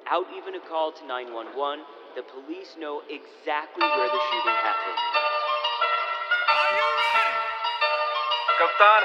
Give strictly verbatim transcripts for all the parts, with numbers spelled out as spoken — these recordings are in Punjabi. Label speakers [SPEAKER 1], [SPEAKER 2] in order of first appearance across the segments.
[SPEAKER 1] without even a call to nine one one, the police know exactly where the shooting happened.
[SPEAKER 2] Are you ready?
[SPEAKER 3] Kaptan,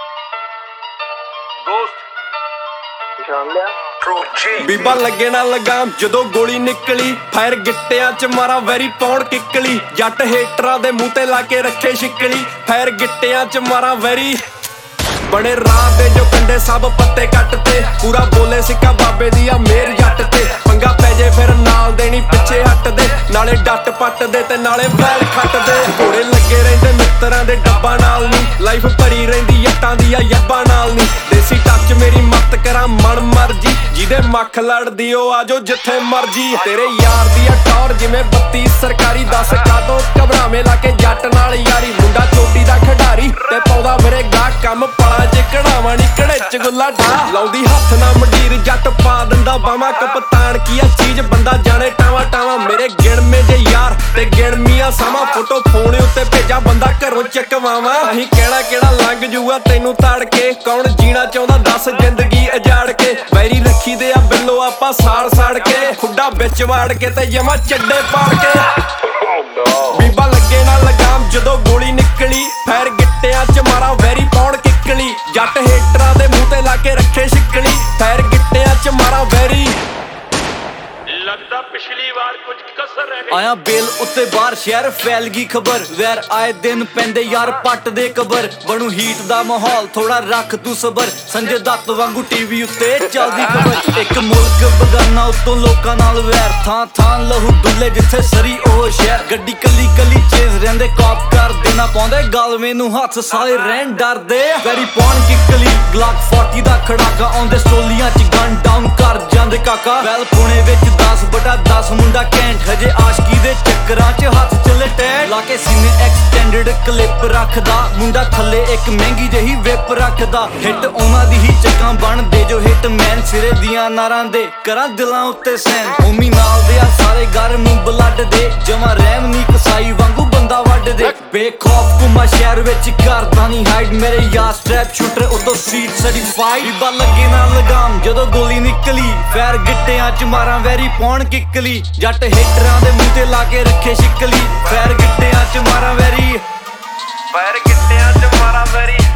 [SPEAKER 3] ਦੋਸਤ ਪਛਾਣ ਲਿਆ ਬੀਬਾ ਲੱਗੇ ਨਾ ਲਗਾਮ ਜਦੋਂ ਗੋਲੀ ਨਿਕਲੀ ਫਾਇਰ ਗਿੱਟਿਆਂ ਚ ਮਾਰਾ ਵੈਰੀ ਪੌਣ ਕਿੱਕਲੀ ਜੱਟ ਹੇਟਰਾਂ ਦੇ ਮੂੰਹ ਤੇ ਲਾ ਕੇ ਰੱਖੇ ਛਿੱਕਲੀ ਫਾਇਰ ਗਿੱਟਿਆਂ ਚ ਮਾਰਾ ਵੈਰੀ ਬੜੇ ਰਾਹ ਦੇ ਜੋ ਕੰਡੇ ਸਭ ਪੱਤੇ ਕੱਟ ਤੇ ਪੂਰਾ ਬੋਲੇ ਸਿੱਕਾ ਬਾਬੇ ਦੀ ਆ ਮੇਰ ਜੱਟ ਤੇ ਪੰਗਾ ਪੈ ਜੇ ਫਿਰ ਨਾਲ ਦੇਣੀ ਪਿੱਛੇ ਹੱਟ ਦੇ ਨਾਲੇ ਡੱਟ ਪੱਟ ਦੇ ਤੇ ਨਾਲੇ ਵੈਲ ਖੱਟ ਦੇ ਘੋੜੇ ਲੱਗੇ ਰਹਿੰਦੇ ਮਿੱਤਰਾਂ ਦੇ ਡੱਬਾ ਨਾਲ ਨੀ ਲਾਈਫ ਭਰੀ ਰਹਿੰਦੀ ਜੱਟਾਂ ਦੀ ਆ ਯੱਬਾਂ ਨਾਲ ਨੀ ਦੇਸੀ ਟੱਚ ਮੇਰੀ ਮੱਤ ਕਰਾਂ ਮਨ ਮਰਜੀ ਜਿਹਦੇ ਮੱਖ ਲੜਦੀ ਉਹ ਆਜੋ ਜਿੱਥੇ ਮਰਜੀ ਤੇਰੇ ਯਾਰ ਦੀ ਆ ਟੌਰ ਜਿਵੇਂ ਬੱਤੀ ਸਰਕਾਰੀ ਦੱਸ ਕਾਦੋਂ ਘਬਰਾਵੇਂ ਲਾ ਕੇ ਜੱਟ ਨਾਲ ਯਾਰੀ ਮੁੰਡਾ ਚੋਟੀ ਦਾ ਖਿਡਾਰੀ ਤੇ ਪਾਉਂਦਾ ਮੇਰੇ ਗਾਹ ਕੰਮ ਪਲਾ ਜੇ ਕਢਾਵਾਂ ਨੀ ਕੜੇ ਚ ਗੁੱਲਾ ਢਾ ਲਾਉਂਦੀ ਹੱਥ ਨਾ ਮੰਡੀਰ ਜੱਟ ਪਾ ਦਿੰਦਾ ਬਾਵਾਂ ਕਪਤਾਨ ਕੀ ਆ ਚੀਜ਼ ਬੰਦਾ ਜਾਣੇ ਟਾਵਾਂ ਟਾਵਾਂ ਮੇਰੇ ਗਿਣਵੇਂ ਜੇ ਯਾਰ ਤੇ ਗਿਣਮੀਆਂ ਸਾਵਾਂ ਫੋਟੋ ਫੋਨ ਉੱਤੇ ਭੇਜਾ ਬੰਦਾ ਘਰੋਂ ਚੱਕਵਾਵਾਂ ਅਸੀਂ ਕਹਿਣਾ ਕਿਹੜਾ ਲੰਘ ਜੂਗਾ ਤੈਨੂੰ ਤਾੜ ਕੇ ਕੌਣ ਜੀਣਾ ਚਾਹੁੰਦਾ ਦੱਸ ਜ਼ਿੰਦਗੀ ਉਜਾੜ ਕੇ ਵੈਰੀ ਰੱਖੀ ਦੇ ਆ ਬਿੱਲੋ ਆਪਾਂ ਸਾੜ ਸਾੜ ਕੇ ਖੁੱਡਾ ਵਿੱਚ ਵਾੜ ਕੇ ਤੇ ਜਮਾ ਚੱਡੇ ਪਾੜ ਕੇ ਬੀਬਾ ਲੱਗੇ ਨਾ ਲਗਾਮ ਜਦੋਂ ਗੋਲੀ ਨਿਕਲੀ ਫਾਇਰ ਗਿੱਟਿਆਂ ਚ ਮਾਰਾ ਵੈਰੀ ਪੌਣ ਕਿੱਕਲੀ ਜੱਟ ਹੇਟਰਾਂ ਦੇ ਮੂੰਹ ਤੇ ਲਾ ਕੇ ਰੱਖੇ ਛਿੱਕਲੀ ਫਾਇਰ ਗਿੱਟਿਆਂ ਚ ਮਾਰਾ ਵੈਰੀ
[SPEAKER 2] लगता पिछली बार कुछ कसर रह गई।
[SPEAKER 4] ਆਇਆ ਬੇਲ ਉੱਤੇ ਬਾਹਰ ਸ਼ਹਿਰ ਫੈਲ ਗਈ ਖਬਰ ਵੈਰ ਆਏ ਦਿਨ ਪੈਂਦੇ ਯਾਰ ਪੱਟ ਦੇ ਕਬਰ ਬਣੂ ਹੀਟ ਦਾ ਮਾਹੌਲ ਥੋੜਾ ਰੱਖ ਤੂੰ ਸਬਰ ਸੰਜੇ ਦੱਤ ਵਾਂਗੂ ਟੀਵੀ ਉੱਤੇ ਚੱਲਦੀ ਖਬਰ ਇੱਕ ਮੁਲਕ ਬਗਾਨਾ ਉੱਤੋਂ ਲੋਕਾਂ ਨਾਲ ਵੈਰ ਥਾਂ ਥਾਂ ਲਹੂ ਡੁੱਲੇ ਜਿੱਥੇ ਸਰੀ ਉਹ ਸ਼ਹਿਰ ਗੱਡੀ ਕੱਲੀ ਕੱਲੀ ਚੇਜ਼ ਰਹਿੰਦੇ ਕਾਪ ਕਰ ਦੇਣਾ ਪਾਉਂਦੇ ਗਲਵੇਂ ਨੂੰ ਹੱਥ ਸਾਰੇ ਰਹਿਣ ਡਰਦੇ ਵੈਰੀ ਪੌਣ ਕਿੱਕਲੀ ਗਲਾਕ ਚਾਲੀ ਦਾ ਖੜਾਕਾ ਆਉਂਦੇ ਸਟੋਲੀਆਂ ਚ ਗਨ ਡਾਊਨ ਕਰ ਜਾਂਦੇ ਕਾਕਾ ਵੈਲ ਪੁਣੇ ਵਿੱਚ ਦਸ ਬਟਾ ਦਸ ਮੁੰਡਾ ਕੈਂਟ ਹਜੇ ਆਸ਼ਕੀ ਦੇ ਚੱਕਰਾਂ ਚ ਹੱਥ ਚੱਲੇ ਟੈਟ ਲਾ ਕੇ ਸੀਨੇ ਐਕਸਟੈਂਡਡ ਕਲਿੱਪ ਰੱਖਦਾ ਮੁੰਡਾ ਥੱਲੇ ਇੱਕ ਮਹਿੰਗੀ ਜਿਹੀ ਵਿਪ ਰੱਖਦਾ ਹਿੱਟ ਉਹਨਾਂ ਦੀ ਹੀ ਚੱਕਾਂ ਬਣਦੇ ਜੋ ਹਿੱਟ ਮੈਨ ਸਿਰੇ ਦੀਆਂ ਨਾਰਾਂ ਦੇ ਕਰਾਂ ਦਿਲਾਂ ਉੱਤੇ ਸੈਨ ਹੋਮੀ ਨਾਲ ਦੇ ਆ ਸਾਰੇ ਗਰਮ ਬਲੱਡ ਦੇ ਜਮਾ ਰਹਿਮ ਨੀ ਕਸਾਈ ਵਾਂਗੂ ਬੰਦਾ ਵੱਢ ਦੇ ਬੇਖੌਫ ਘੁੰਮਾ ਸ਼ਹਿਰ ਵਿੱਚ ਕਰਦਾ ਨਹੀਂ ਹਾਈਡ ਮੇਰੇ ਯਾਰ ਸਟ੍ਰੈਪ ਸ਼ੂਟਰ ਉਤੋਂ ਸੀਟ ਸਰਟੀਫਾਈਡ ਬੀਬਾ ਲੱਗੇ ਨਾ ਲਗਾਮ ਜਦੋਂ ਗੋਲੀ ਨਿਕਲੀ ਫੈਰ ਗਿੱਟਿਆਂ ਚ ਮਾਰਾਂ ਵੈਰੀ ਪੌਣ ਕਿੱਕਲੀ ਜੱਟ ਹੇਟਰਾਂ ਦੇ ਮੂੰਹ ਤੇ ਲਾ ਕੇ ਰੱਖੇ ਛਿੱਕਲੀ ਫੈਰ ਗਿੱਟਿਆਂ ਚ ਮਾਰਾਂ ਵੈਰੀ ਫੈਰ ਗਿੱਟਿਆਂ ਚ ਮਾਰਾਂ ਵੈਰੀ